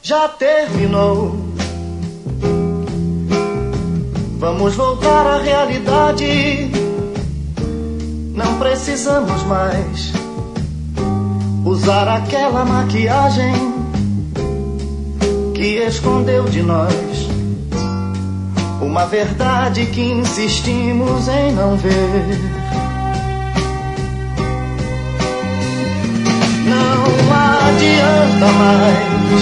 já terminou. Vamos voltar à realidade. Não precisamos mais usar aquela maquiagem que escondeu de nós uma verdade que insistimos em não ver. Não adianta mais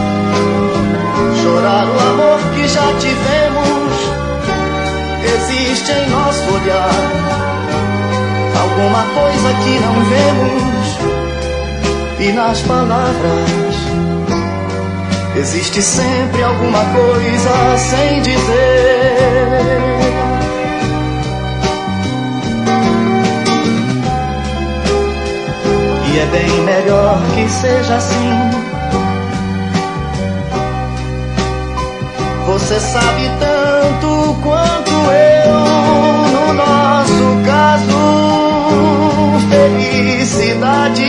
chorar o amor que já tivemos. Existe em nosso olhar alguma coisa que não vemos, e nas palavras existe sempre alguma coisa sem dizer. E é bem melhor que seja assim. Você sabe tanto quanto eu, no nosso caso, felicidade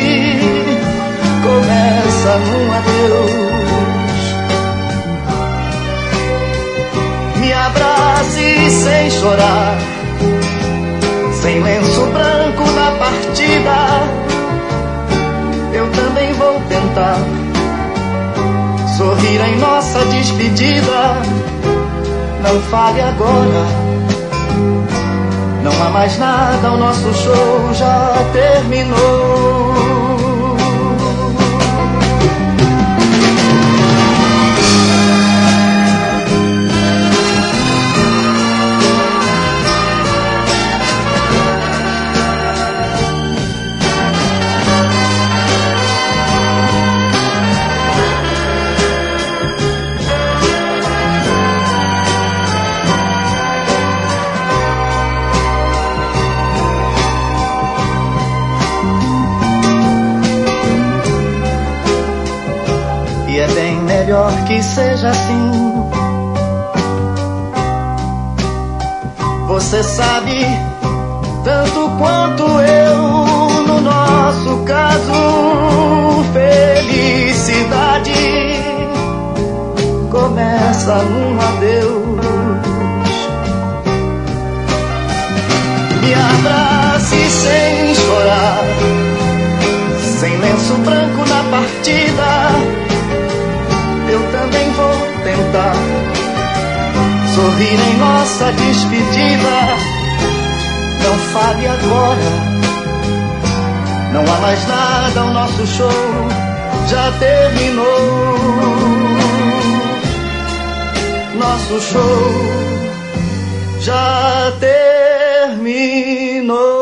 começa num adeus. Me abrace sem chorar, sem lenço branco na partida. Eu também vou tentar sorrir em nossa despedida. Não fale agora, não há mais nada, o nosso show já terminou. E é bem melhor que seja assim. Você sabe tanto quanto eu, no nosso caso, felicidade começa num adeus. Me abrace sem chorar, sem lenço branco na partida. Eu também vou tentar sorrir em nossa despedida. Não fale agora, não há mais nada, o nosso show já terminou. Nosso show já terminou.